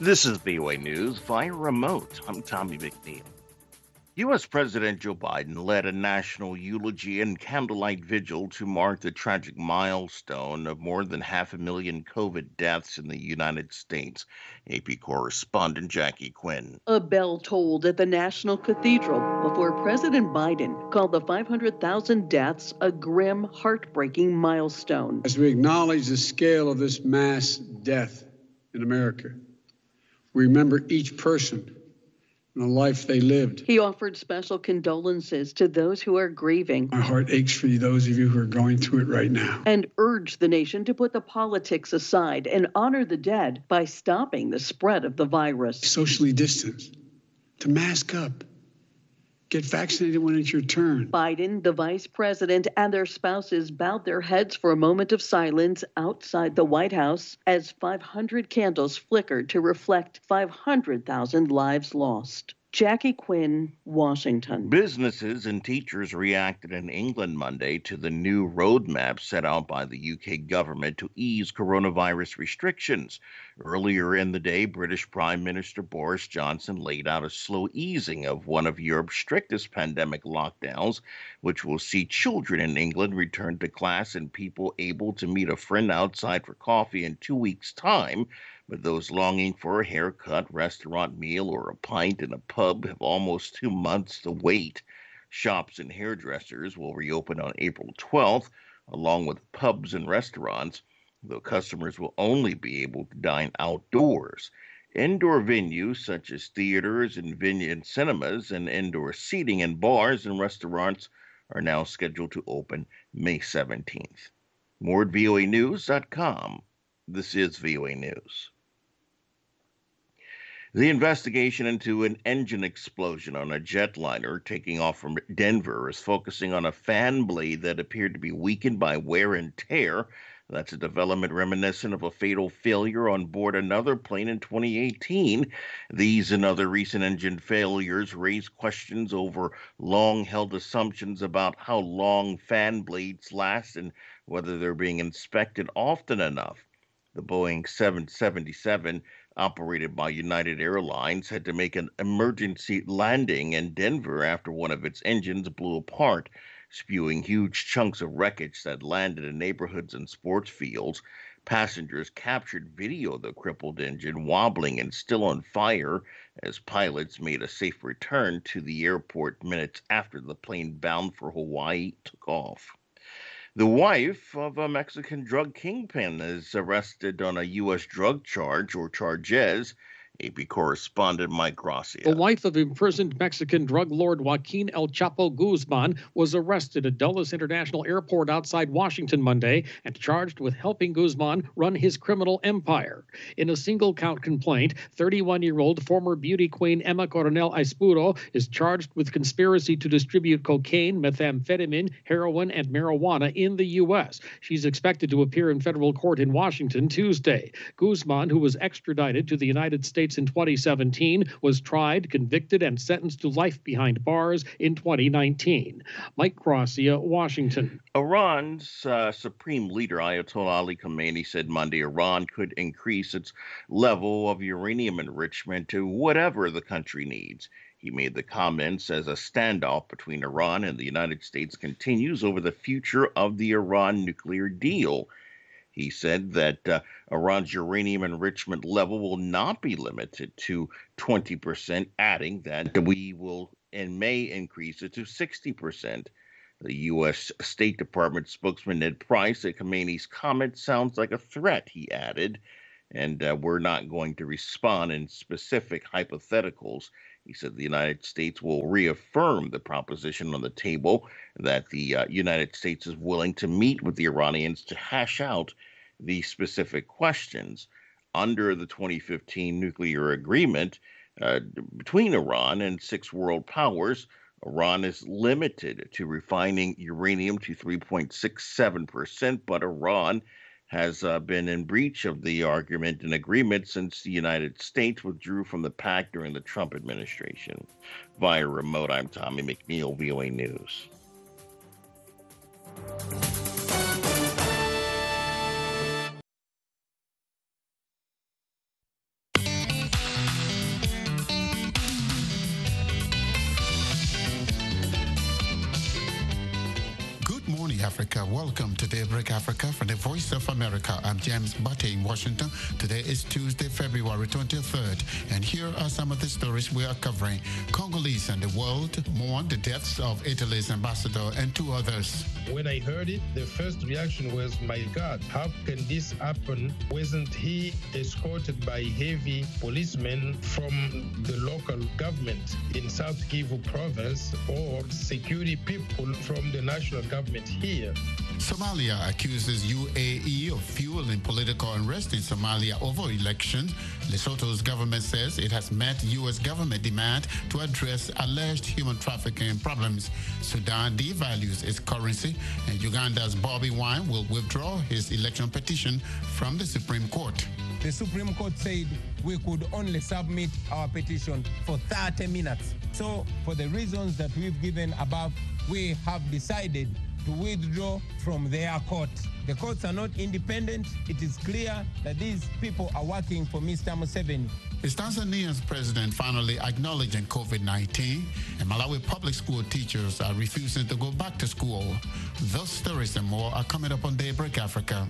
This is VOA News via remote. I'm Tommy McNeil. U.S. President Joe Biden led a national eulogy and candlelight vigil to mark the tragic milestone of more than 500,000 COVID deaths in the United States. AP correspondent Jackie Quinn. A bell tolled at the National Cathedral before President Biden called the 500,000 deaths a grim, heartbreaking milestone. As we acknowledge the scale of this mass death in America, we remember each person and the life they lived. He offered special condolences to those who are grieving. My heart aches for those of you who are going through it right now. And urged the nation to put the politics aside and honor the dead by stopping the spread of the virus. Socially distance, to mask up, get vaccinated when it's your turn. Biden, the vice president, and their spouses bowed their heads for a moment of silence outside the White House as 500 candles flickered to reflect 500,000 lives lost. Jackie Quinn, Washington. Businesses and teachers reacted in England Monday to the new roadmap set out by the UK government to ease coronavirus restrictions. Earlier in the day, British Prime Minister Boris Johnson laid out a slow easing of one of Europe's strictest pandemic lockdowns, which will see children in England return to class and people able to meet a friend outside for coffee in 2 weeks' time. But those longing for a haircut, restaurant meal, or a pint in a pub have almost 2 months to wait. Shops and hairdressers will reopen on April 12th, along with pubs and restaurants, though customers will only be able to dine outdoors. Indoor venues such as theaters and cinemas and indoor seating in bars and restaurants are now scheduled to open May 17th. More at voanews.com. This is VOA News. The investigation into an engine explosion on a jetliner taking off from Denver is focusing on a fan blade that appeared to be weakened by wear and tear. That's a development reminiscent of a fatal failure on board another plane in 2018. These and other recent engine failures raise questions over long-held assumptions about how long fan blades last and whether they're being inspected often enough. The Boeing 777, operated by United Airlines, had to make an emergency landing in Denver after one of its engines blew apart, spewing huge chunks of wreckage that landed in neighborhoods and sports fields. Passengers captured video of the crippled engine wobbling and still on fire as pilots made a safe return to the airport minutes after the plane bound for Hawaii took off. The wife of a Mexican drug kingpin is arrested on a U.S. drug charge or charges. AP correspondent Mike Gracia. The wife of imprisoned Mexican drug lord Joaquin El Chapo Guzman was arrested at Dulles International Airport outside Washington Monday and charged with helping Guzman run his criminal empire. In a single-count complaint, 31-year-old former beauty queen Emma Coronel Aispuro is charged with conspiracy to distribute cocaine, methamphetamine, heroin, and marijuana in the U.S. She's expected to appear in federal court in Washington Tuesday. Guzman, who was extradited to the United States in 2017, was tried, convicted, and sentenced to life behind bars in 2019. Mike Gracia, Washington. Iran's supreme leader Ayatollah Ali Khamenei said Monday Iran could increase its level of uranium enrichment to whatever the country needs. He made the comments as a standoff between Iran and the United States continues over the future of the Iran nuclear deal. He said that Iran's uranium enrichment level will not be limited to 20%, adding that we will and may increase it to 60%. The U.S. State Department spokesman Ned Price said Khamenei's comment sounds like a threat, he added, and we're not going to respond in specific hypotheticals. He said the United States will reaffirm the proposition on the table that the United States is willing to meet with the Iranians to hash out the specific questions. Under the 2015 nuclear agreement between Iran and 6 world powers, Iran is limited to refining uranium to 3.67%, but Iran has been in breach of the argument and agreement since the United States withdrew from the pact during the Trump administration. Via remote, I'm Tommy McNeil, VOA News. America. Welcome to Daybreak Africa from the Voice of America. I'm James Butte in Washington. Today is Tuesday, February 23rd, and here are some of the stories we are covering. Congolese and the world mourn the deaths of Italy's ambassador and two others. When I heard it, the first reaction was, my God, how can this happen? Wasn't he escorted by heavy policemen from the local government in South Kivu province or security people from the national government here? Somalia accuses UAE of fueling political unrest in Somalia over elections. Lesotho's government says it has met U.S. government demand to address alleged human trafficking problems. Sudan devalues its currency, and Uganda's Bobby Wine will withdraw his election petition from the Supreme Court. The Supreme Court said we could only submit our petition for 30 minutes. So, for the reasons that we've given above, we have decided to withdraw from their court. The courts are not independent. It is clear that these people are working for Mr. Museveni. Is Tanzania's president finally acknowledging COVID-19? And Malawi public school teachers are refusing to go back to school. Those stories and more are coming up on Daybreak Africa.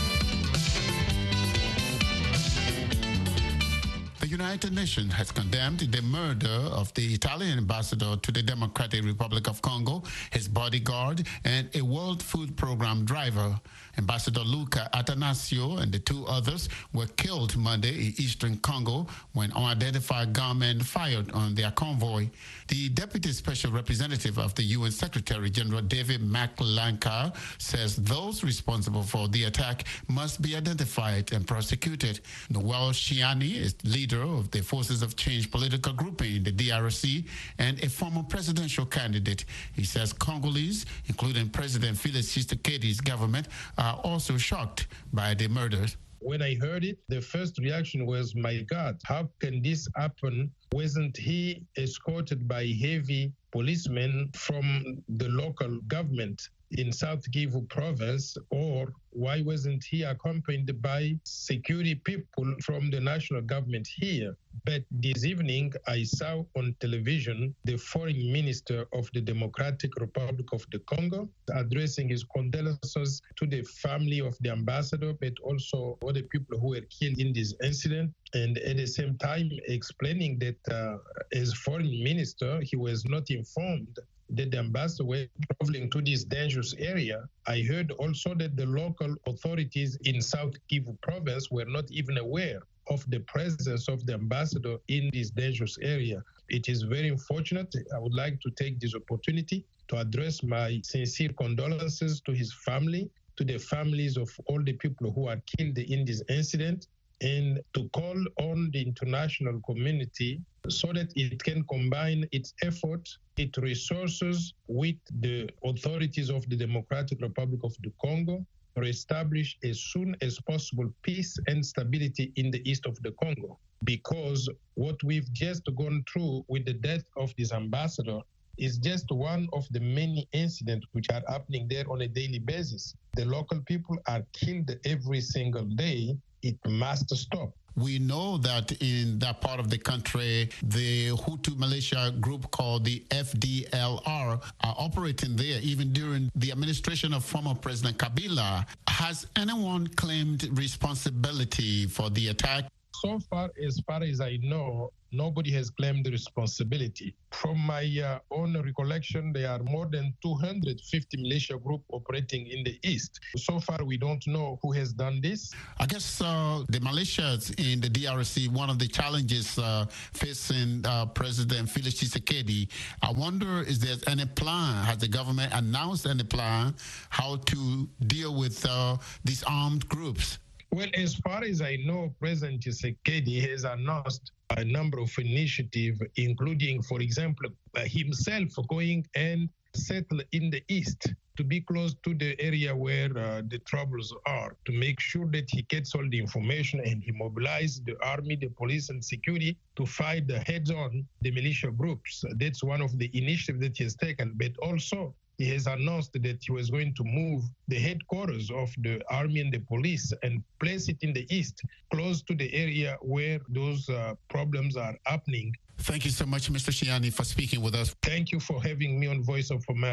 The United Nations has condemned the murder of the Italian ambassador to the Democratic Republic of Congo, his bodyguard, and a World Food Program driver. Ambassador Luca Atanasio and the two others were killed Monday in eastern Congo when unidentified gunmen fired on their convoy. The Deputy Special Representative of the UN Secretary General David McLanka says those responsible for the attack must be identified and prosecuted. Noel Shiani is leader of the Forces of Change political grouping in the DRC and a former presidential candidate. He says Congolese, including President Felix Tshisekedi's government, are also shocked by the murders. When I heard it, the first reaction was, my God, how can this happen? Wasn't he escorted by heavy policemen from the local government in South Kivu province, or why wasn't he accompanied by security people from the national government here? But this evening, I saw on television the foreign minister of the Democratic Republic of the Congo addressing his condolences to the family of the ambassador, but also all the people who were killed in this incident. And at the same time, explaining that as foreign minister, he was not informed that the ambassador were traveling to this dangerous area. I heard also that the local authorities in South Kivu province were not even aware of the presence of the ambassador in this dangerous area. It is very unfortunate. I would like to take this opportunity to address my sincere condolences to his family, to the families of all the people who are killed in this incident, and to call on the international community so that it can combine its effort, its resources with the authorities of the Democratic Republic of the Congo to establish as soon as possible peace and stability in the east of the Congo. Because what we've just gone through with the death of this ambassador is just one of the many incidents which are happening there on a daily basis. The local people are killed every single day. It must stop. We know that in that part of the country, the Hutu militia group called the FDLR are operating there even during the administration of former President Kabila. Has anyone claimed responsibility for the attack? So far as I know, nobody has claimed the responsibility. From my own recollection, there are more than 250 militia groups operating in the east. So far, we don't know who has done this. I guess the militias in the DRC, one of the challenges facing President Felix Tshisekedi, I wonder, is there any plan? Has the government announced any plan how to deal with these armed groups? Well, as far as I know, President Tshisekedi has announced a number of initiatives, including, for example, himself going and settle in the east to be close to the area where the troubles are, to make sure that he gets all the information and he mobilizes the army, the police, and security to fight heads-on the militia groups. That's one of the initiatives that he has taken. But also, he has announced that he was going to move the headquarters of the army and the police and place it in the east, close to the area where those problems are happening. Thank you so much, Mr. Shiani, for speaking with us. Thank you for having me on Voice of America.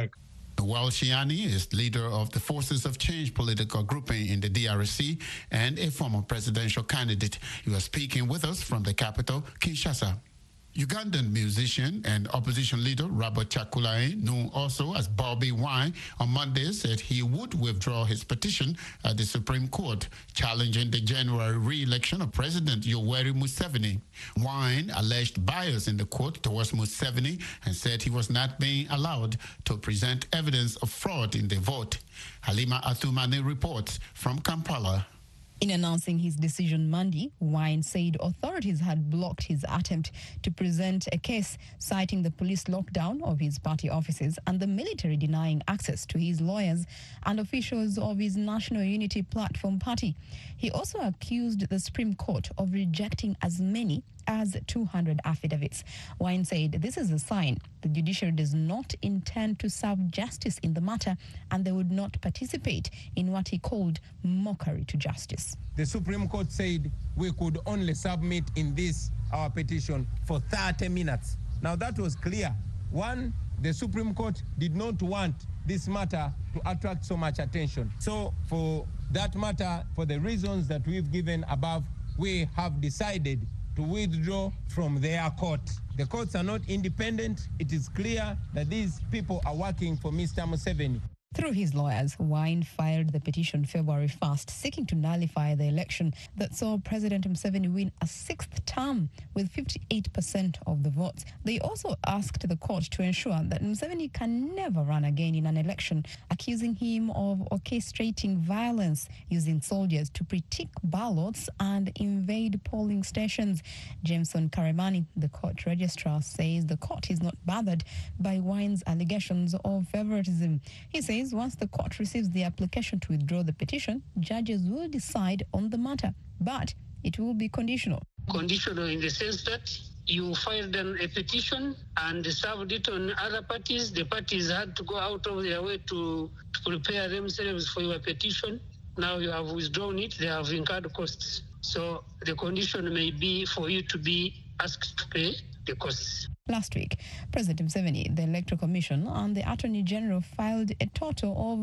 Noel Shiani is leader of the Forces of Change political grouping in the DRC and a former presidential candidate. He was speaking with us from the capital, Kinshasa. Ugandan musician and opposition leader Robert Chakulai, known also as Bobby Wine, on Monday said he would withdraw his petition at the Supreme Court challenging the January re-election of President Yoweri Museveni. Wine alleged bias in the court towards Museveni and said he was not being allowed to present evidence of fraud in the vote. Halima Athumani reports from Kampala. In announcing his decision Monday, Wine said authorities had blocked his attempt to present a case, citing the police lockdown of his party offices and the military denying access to his lawyers and officials of his National Unity Platform party. He also accused the Supreme Court of rejecting as many as 200 affidavits. Wine said this is a sign the judiciary does not intend to serve justice in the matter and they would not participate in what he called mockery to justice. The Supreme Court said we could only submit in this, our petition, for 30 minutes. Now that was clear. One, the Supreme Court did not want this matter to attract so much attention. So for that matter, for the reasons that we've given above, we have decided to withdraw from their court. The courts are not independent. It is clear that these people are working for Mr. Museveni. Through his lawyers, Wine filed the petition February 1st, seeking to nullify the election that saw President Museveni win a sixth term with 58% of the votes. They also asked the court to ensure that Museveni can never run again in an election, accusing him of orchestrating violence, using soldiers to critique ballots and invade polling stations. Jameson Karemani, the court registrar, says the court is not bothered by Wine's allegations of favoritism. He says once the court receives the application to withdraw the petition, judges will decide on the matter, but it will be conditional. Conditional in the sense that you filed a petition and served it on other parties. The parties had to go out of their way to prepare themselves for your petition. Now you have withdrawn it, they have incurred costs. So the condition may be for you to be asked to pay the costs. Last week, President Museveni, the Electoral Commission, and the Attorney General filed a total of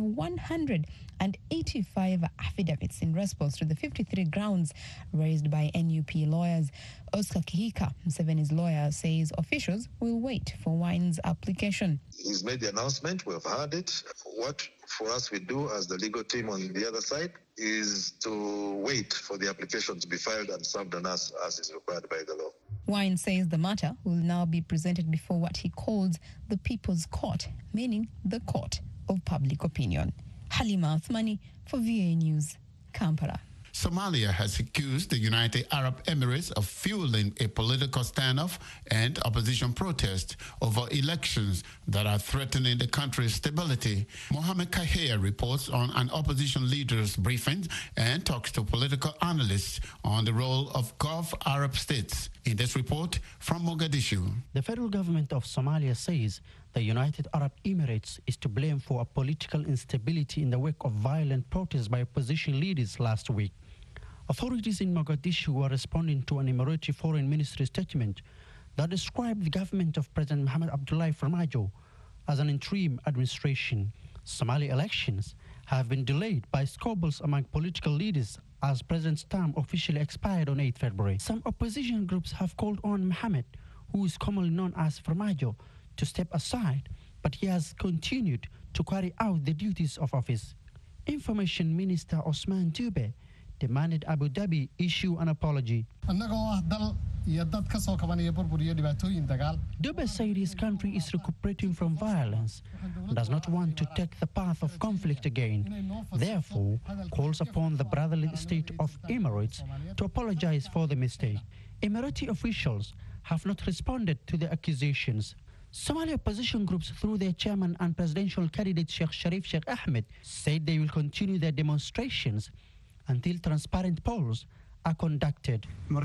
185 affidavits in response to the 53 grounds raised by NUP lawyers. Oscar Kihika, Museveni's lawyer, says officials will wait for Wine's application. He's made the announcement, we have heard it. What for us we do as the legal team on the other side is to wait for the application to be filed and served on us as is required by the law. Wine says the matter will now be presented before what he calls the People's Court, meaning the court of public opinion. Halima Athmani for VA News, Kampala. Somalia has accused the United Arab Emirates of fueling a political standoff and opposition protest over elections that are threatening the country's stability. Mohamed Kahir reports on an opposition leader's briefing and talks to political analysts on the role of Gulf Arab states. In this report from Mogadishu. The federal government of Somalia says the United Arab Emirates is to blame for a political instability in the wake of violent protests by opposition leaders last week. Authorities in Mogadishu were responding to an Emirati foreign ministry statement that described the government of President Mohamed Abdullahi Farmajo as an interim administration. Somali elections have been delayed by squabbles among political leaders as President's term officially expired on 8 February. Some opposition groups have called on Mohamed, who is commonly known as Farmajo, to step aside, but he has continued to carry out the duties of office. Information Minister Osman Dube demanded Abu Dhabi issue an apology. Dube said his country is recuperating from violence and does not want to take the path of conflict again. Therefore, calls upon the brotherly state of Emirates to apologize for the mistake. Emirati officials have not responded to the accusations. Somali opposition groups, through their chairman and presidential candidate Sheikh Sharif Sheikh Ahmed, said they will continue their demonstrations until transparent polls are conducted.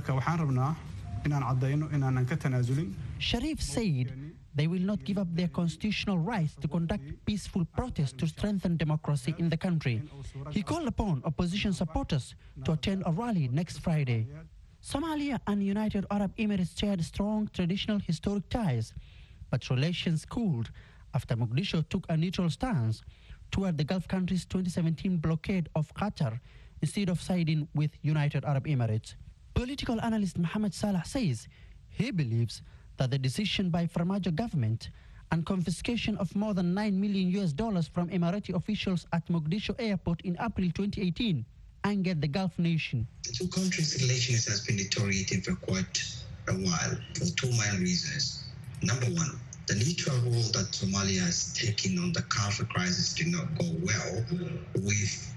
Sharif said they will not give up their constitutional rights to conduct peaceful protests to strengthen democracy in the country. He called upon opposition supporters to attend a rally next Friday. Somalia and United Arab Emirates shared strong traditional historic ties, but relations cooled after Mogadishu took a neutral stance toward the Gulf country's 2017 blockade of Qatar instead of siding with United Arab Emirates. Political analyst Mohammed Salah says he believes that the decision by Farmaajo government and confiscation of more than $9 million from Emirati officials at Mogadishu airport in April 2018 angered the Gulf nation. The two countries' relations has been deteriorating for quite a while for two main reasons. Number one, the neutral role that Somalia has taken on the Gulf crisis did not go well with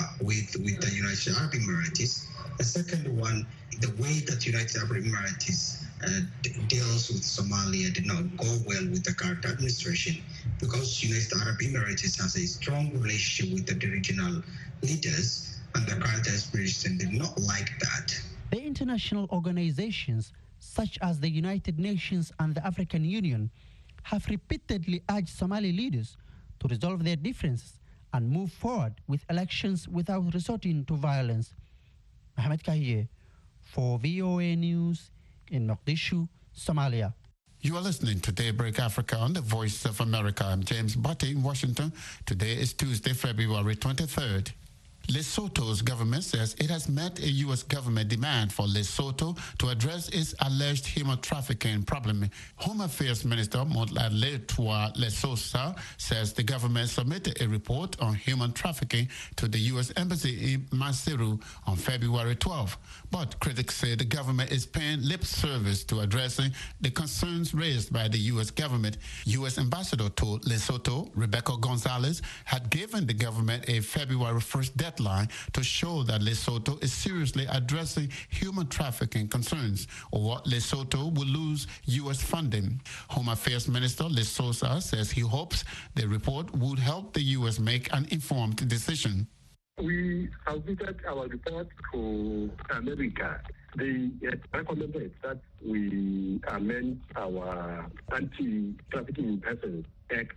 the United Arab Emirates. The second one, the way that United Arab Emirates deals with Somalia did not go well with the current administration because United Arab Emirates has a strong relationship with the regional leaders, and the current administration did not like that. The international organizations such as the United Nations and the African Union have repeatedly urged Somali leaders to resolve their differences and move forward with elections without resorting to violence. Mohamed Kaye for VOA News in Mogadishu, Somalia. You are listening to Daybreak Africa on the Voice of America. I'm James Butte in Washington. Today is Tuesday, February 23rd. Lesotho's government says it has met a U.S. government demand for Lesotho to address its alleged human trafficking problem. Home Affairs Minister Motlaletwa Lesosa says the government submitted a report on human trafficking to the U.S. Embassy in Maseru on February 12. But critics say the government is paying lip service to addressing the concerns raised by the U.S. government. U.S. Ambassador to Lesotho, Rebecca Gonzalez, had given the government a February 1st deadline to show that Lesotho is seriously addressing human trafficking concerns, or Lesotho will lose U.S. funding. Home Affairs Minister Lesosa says he hopes the report would help the U.S. make an informed decision. We submitted our report to America. They recommended that we amend our Anti-Trafficking in Persons Act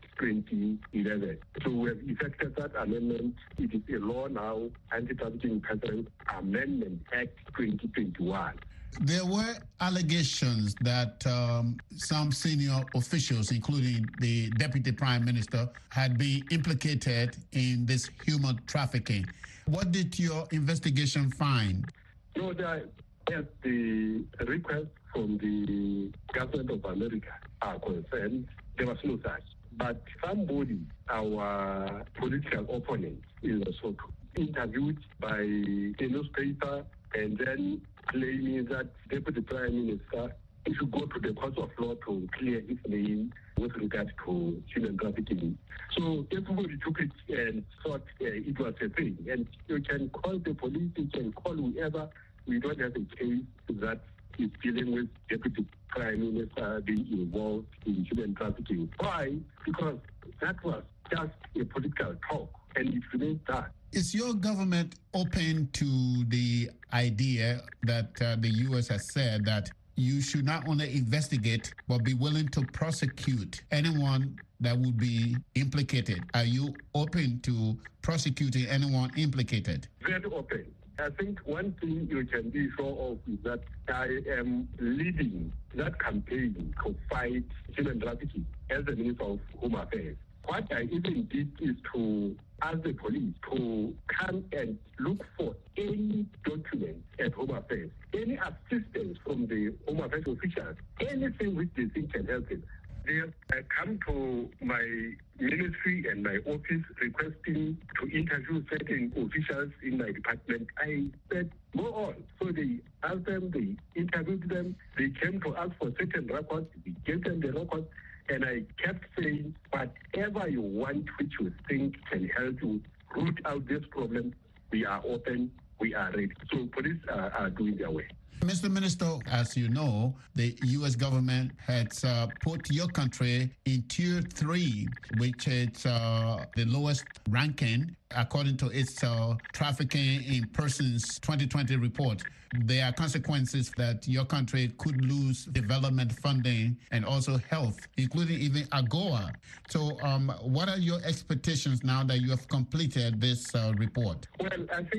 2011. So we have effected that amendment. It is a law now, Anti-Trafficking in Persons Amendment Act 2021. There were allegations that some senior officials, including the Deputy Prime Minister, had been implicated in this human trafficking. What did your investigation find? No, as the request from the government of America are concerned, there was no such. But somebody, our political opponent in Lesotho, interviewed by a newspaper and then claiming that Deputy Prime Minister should go to the court of law to clear his name with regard to human trafficking. So everybody took it and thought it was a thing. And you can call the police, you can call whoever. We don't have a case that is dealing with Deputy Prime Minister being involved in human trafficking. Why? Because that was just a political talk, and it remains that. Is your government open to the idea that the U.S. has said that you should not only investigate, but be willing to prosecute anyone that would be implicated? Are you open to prosecuting anyone implicated? Very open. I think one thing you can be sure of is that I am leading that campaign to fight human trafficking as the Minister of Home Affairs. What I even did is to ask the police to come and look for any document at Home Affairs, any assistance from the Home Affairs officials, anything which they think can help them. They have come to my ministry and my office requesting to interview certain officials in my department. I said, go on. So they asked them, they interviewed them, they came to ask for certain records, we gave them the records, and I kept saying, whatever you want which you think can help you root out this problem, we are open, we are ready. So police are doing their way. Mr. Minister, as you know, the U.S. government has put your country in Tier 3, which is the lowest ranking according to its Trafficking in Persons 2020 report. There are consequences that your country could lose development funding and also health, including even AGOA. So what are your expectations now that you have completed this report? Well, I think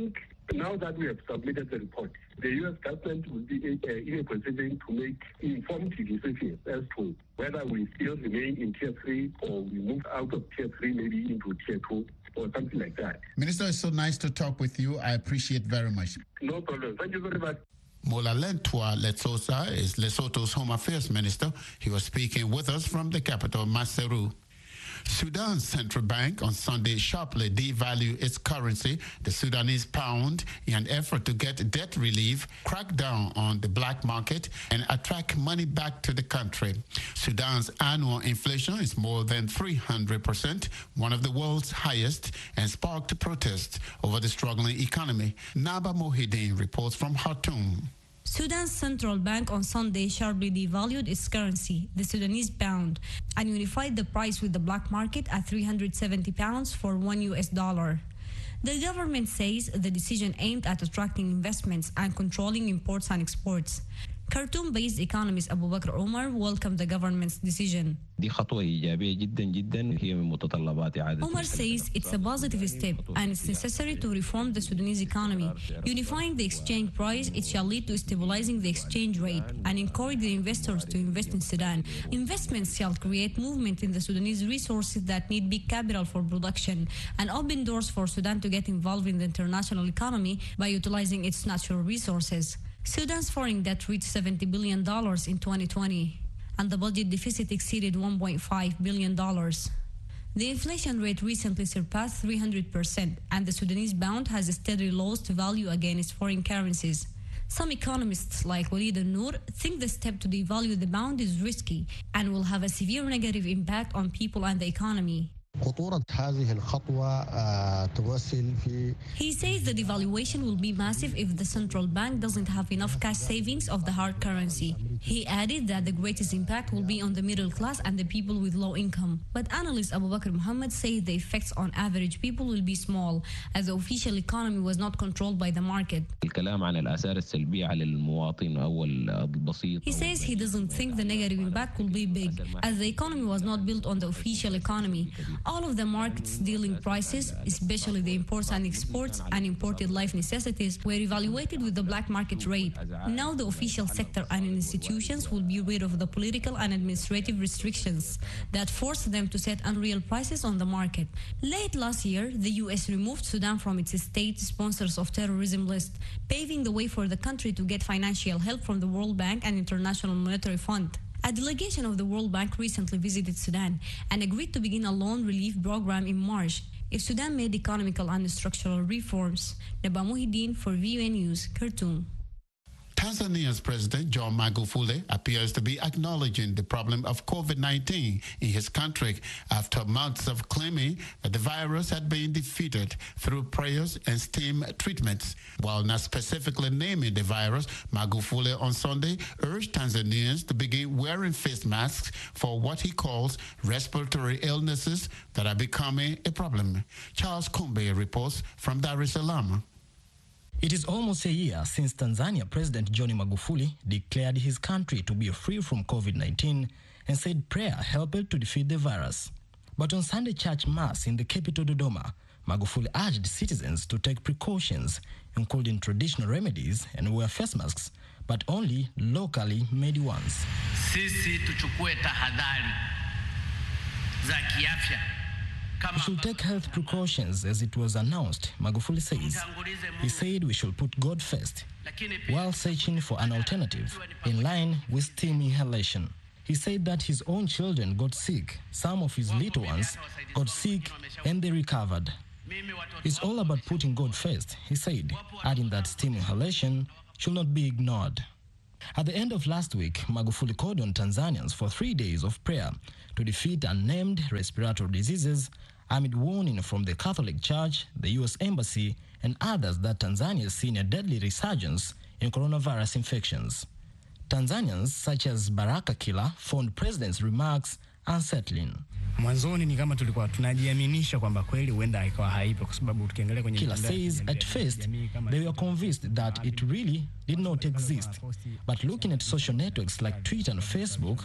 Now that we have submitted the report, the U.S. government will be in a position to make informed decisions as to whether we still remain in Tier 3 or we move out of Tier 3 maybe into Tier 2 or something like that. Minister, it's so nice to talk with you. I appreciate very much. No problem. Thank you very much. Molalentwa Letsosa is Lesotho's Home Affairs Minister. He was speaking with us from the capital, Maseru. Sudan's central bank on Sunday sharply devalued its currency, the Sudanese pound, in an effort to get debt relief, crack down on the black market, and attract money back to the country. Sudan's annual inflation is more than 300%, one of the world's highest, and sparked protests over the struggling economy. Naba Mohideen reports from Khartoum. Sudan's central bank on Sunday sharply devalued its currency, the Sudanese pound, and unified the price with the black market at £370 for $1. The government says the decision aimed at attracting investments and controlling imports and exports. Khartoum-based economist Abu Bakr Omar welcomed the government's decision. Omar says it's a positive step and it's necessary to reform the Sudanese economy. Unifying the exchange price, it shall lead to stabilizing the exchange rate and encourage the investors to invest in Sudan. Investments shall create movement in the Sudanese resources that need big capital for production and open doors for Sudan to get involved in the international economy by utilizing its natural resources. Sudan's foreign debt reached $70 billion in 2020, and the budget deficit exceeded $1.5 billion. The inflation rate recently surpassed 300%, and the Sudanese pound has steadily lost value against foreign currencies. Some economists like Walid al-Noor think the step to devalue the pound is risky and will have a severe negative impact on people and the economy. He says the devaluation will be massive if the central bank doesn't have enough cash savings of the hard currency. He added that the greatest impact will be on the middle class and the people with low income. But analyst Abu Bakr Muhammad says the effects on average people will be small, as the official economy was not controlled by the market. He says he doesn't think the negative impact will be big, as the economy was not built on the official economy. All of the market's dealing prices, especially the imports and exports and imported life necessities, were evaluated with the black market rate. Now the official sector and institutions will be rid of the political and administrative restrictions that force them to set unreal prices on the market. Late last year, the U.S. removed Sudan from its state sponsors of terrorism list, paving the way for the country to get financial help from the World Bank and International Monetary Fund. A delegation of the World Bank recently visited Sudan and agreed to begin a loan relief program in March if Sudan made economical and structural reforms. Naba Mohideen for VOA News, Khartoum. Tanzania's President John Magufuli appears to be acknowledging the problem of COVID-19 in his country after months of claiming that the virus had been defeated through prayers and steam treatments. While not specifically naming the virus, Magufuli on Sunday urged Tanzanians to begin wearing face masks for what he calls respiratory illnesses that are becoming a problem. Charles Kumbe reports from Dar es Salaam. It is almost a year since Tanzania President John Magufuli declared his country to be free from COVID-19 and said prayer helped to defeat the virus. But on Sunday church mass in the capital Dodoma, Magufuli urged citizens to take precautions, including traditional remedies and wear face masks, but only locally made ones. Sisi tuchukue tahadhari za kiafya. We should take health precautions as it was announced, Magufuli says. He said we should put God first, while searching for an alternative in line with steam inhalation. He said that his own children got sick, some of his little ones got sick, and they recovered. It's all about putting God first, he said, adding that steam inhalation should not be ignored. At the end of last week, Magufuli called on Tanzanians for 3 days of prayer to defeat unnamed respiratory diseases amid warning from the Catholic Church, the U.S. Embassy, and others that Tanzania has seen a deadly resurgence in coronavirus infections. Tanzanians such as Baraka Kila found President's remarks unsettling. Mwanzoni ni kama tulikuwa tunajiaminisha kwamba kweli huenda ikawa haipo kwa sababu tukiangalia kwenye Kila says at first they were convinced that it really did not exist. But looking at social networks like Twitter and Facebook,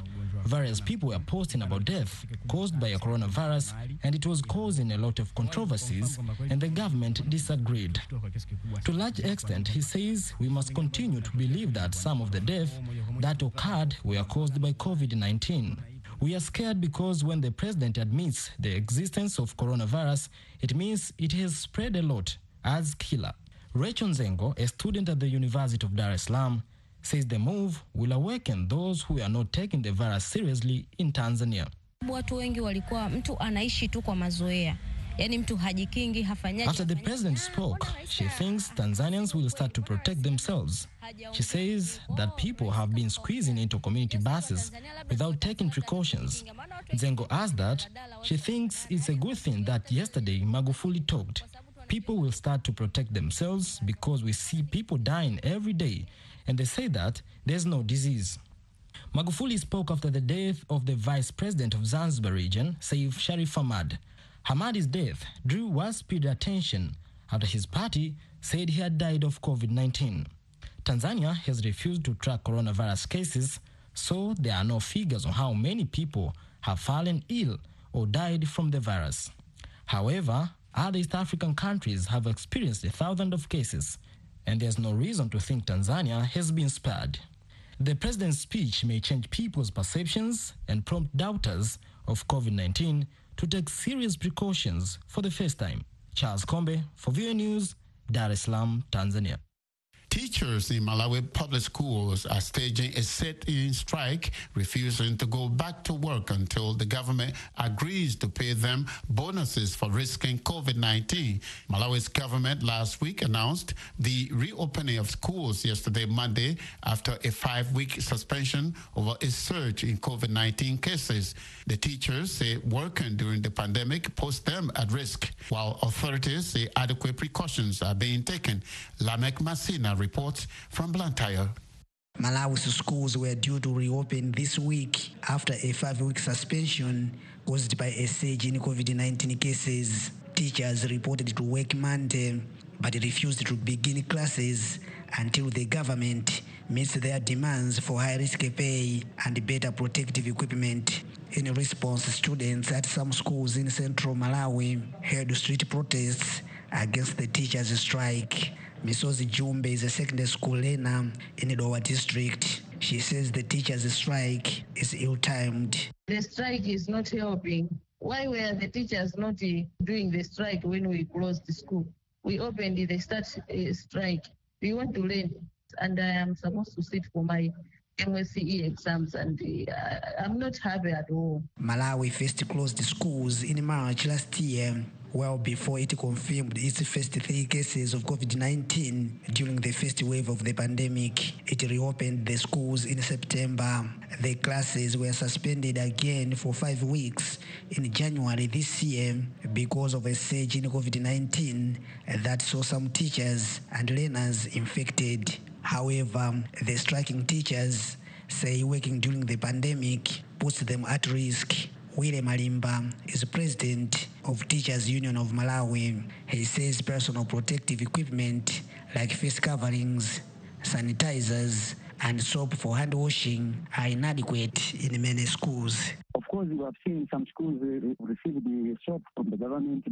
Various people were posting about death caused by a coronavirus, and it was causing a lot of controversies, and the government disagreed. To a large extent, he says we must continue to believe that some of the deaths that occurred were caused by COVID-19. We are scared because when the president admits the existence of coronavirus, it means it has spread a lot as killer. Rachel Nzengo, a student at the University of Dar es Salaam, says the move will awaken those who are not taking the virus seriously in Tanzania. Watu wengi walikuwa mtu anaishi tu kwa mazoea. Yani mtu hajikingi, hafanyaji. After the president spoke, she thinks Tanzanians will start to protect themselves. She says that people have been squeezing into community buses without taking precautions. Nzengo asked that she thinks it's a good thing that yesterday Magufuli talked. People will start to protect themselves because we see people dying every day, and they say that there's no disease. Magufuli spoke after the death of the vice president of Zanzibar region, Saif Sharif Hamad. Hamadi's death drew widespread attention after his party said he had died of COVID-19. Tanzania has refused to track coronavirus cases, so there are no figures on how many people have fallen ill or died from the virus. However, other East African countries have experienced 1,000 of cases, and there's no reason to think Tanzania has been spared. The president's speech may change people's perceptions and prompt doubters of COVID-19 to take serious precautions for the first time. Charles Kombe for VOA News, Dar es Salaam, Tanzania. Teachers in Malawi public schools are staging a sit-in strike, refusing to go back to work until the government agrees to pay them bonuses for risking COVID-19. Malawi's government last week announced the reopening of schools yesterday, Monday, after a 5-week suspension over a surge in COVID-19 cases. The teachers say working during the pandemic puts them at risk, while authorities say adequate precautions are being taken. Lamek Masina reports from Blantyre. Malawi's schools were due to reopen this week after a 5-week suspension caused by a surge in COVID-19 cases. Teachers reported to work Monday, but refused to begin classes until the government meets their demands for high-risk pay and better protective equipment. In response, students at some schools in central Malawi held street protests against the teachers' strike. Misozi Jumbe is a secondary school learner in Dowa district. She says the teachers' strike is ill-timed. The strike is not helping. Why were the teachers not doing the strike when we closed the school? We opened the start strike. We want to learn, and I am supposed to sit for my MSCE exams, and I'm not happy at all. Malawi first closed the schools in March last year, well before it confirmed its first 3 cases of COVID-19 during the first wave of the pandemic. It reopened the schools in September. The classes were suspended again for 5 weeks in January this year because of a surge in COVID-19 that saw some teachers and learners infected. However, the striking teachers say working during the pandemic puts them at risk. William Malimba is president of Teachers Union of Malawi. He says personal protective equipment like face coverings, sanitizers, and soap for hand washing are inadequate in many schools. Of course, we have seen some schools receive the soap from the government,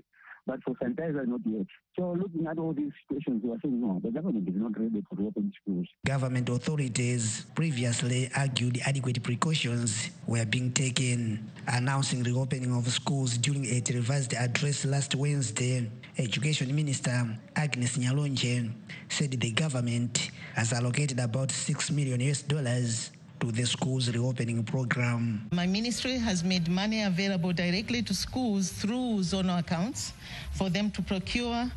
but for sanitizer, not yet. So looking at all these situations, we are saying, no, the government is not ready to reopen schools. Government authorities previously argued adequate precautions were being taken. Announcing reopening of schools during a televised address last Wednesday, Education Minister Agnes Nyalonje said the government has allocated about $6 million to the schools reopening program. My ministry has made money available directly to schools through zonal accounts for them to procure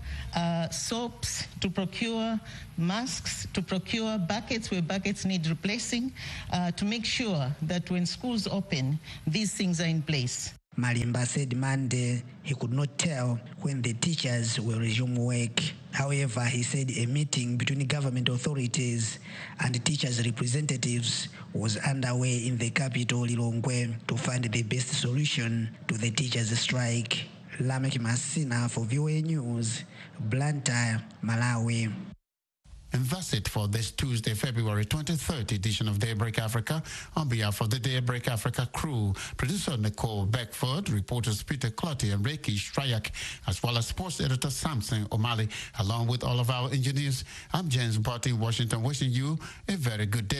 soaps, to procure masks, to procure buckets where buckets need replacing, to make sure that when schools open, these things are in place. Malimba said Monday he could not tell when the teachers will resume work. However, he said a meeting between government authorities and teachers' representatives was underway in the capital, Lilongwe, to find the best solution to the teachers' strike. Lamek Masina for VOA News, Blantyre, Malawi. And that's it for this Tuesday, February 23rd edition of Daybreak Africa. On behalf of the Daybreak Africa crew, producer Nicole Beckford, reporters Peter Clotty and Reiki Strayak, as well as sports editor Samson O'Malley, along with all of our engineers, I'm James Barty in Washington, wishing you a very good day.